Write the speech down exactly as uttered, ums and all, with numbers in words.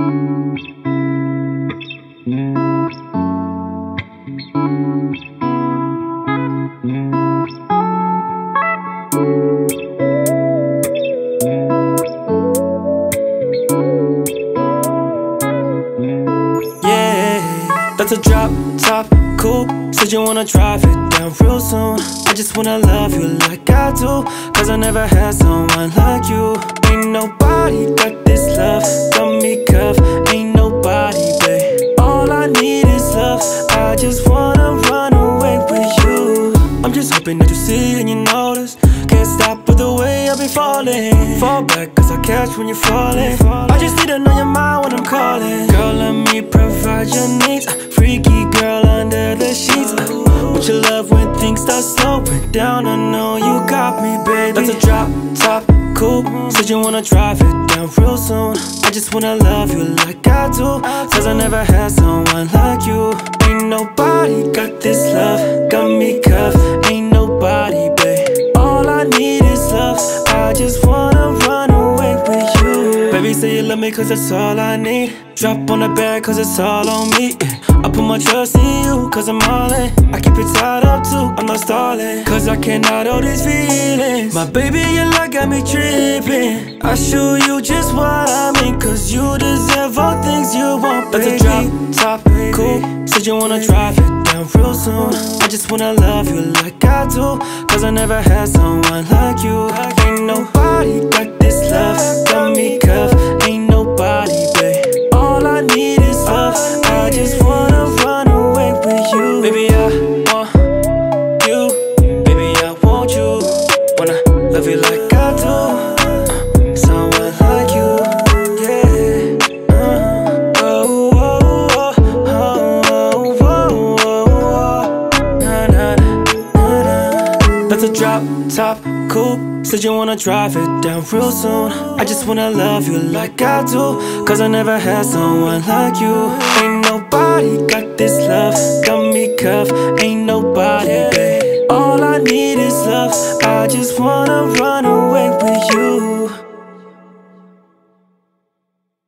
That's a drop top coupe. Said you wanna drive it down real soon. I just wanna love you like I do, cause I never had someone like you. Ain't nobody got this love, got me cuffed. Ain't nobody, babe. All I need is love. I just wanna run away with you. I'm just hoping that you see and you notice. Can't stop with the way I be falling. Fall back cause I catch when you're falling. I just need to know your mind when I'm calling. Girl, let me provide your needs. Freaky girl under the sheets. With your love when things start slowing down, I know you got me, baby. That's a drop top coupe. Said you wanna drive it down real soon. I just wanna love you like I do, cause I never had someone like you. Ain't nobody got this love, got me cuffed. Ain't nobody, babe. All I need is love. I just wanna run away with you. Baby, say you love me cause that's all I need. Drop on the bed cause it's all on me, yeah. I put my trust in you cause I'm all in. I keep it tied up too, I'm not stalling, cause I cannot hold these feelings. My baby, your love got me tripping. I show you just what I mean, cause you deserve all things you want, baby. That's a drop top coupe. Said you wanna drive it down real soon. I just wanna love you like I do, cause I never had someone like you. Ain't nobody got this love, got me cuffed. Ain't nobody, babe. All I need is love. I just wanna run away with you. Baby, I want you. Baby, I want you. Wanna love you like I do. Uh, someone like you, yeah. Uh, oh, oh, oh, oh, oh, oh, oh. Na, na, na, na. That's a drop top coupe. Said you wanna drive it down real soon. I just wanna love you like I do, cause I never had someone like you. Ain't nobody got this love, got me cuffed. Ain't nobody, babe.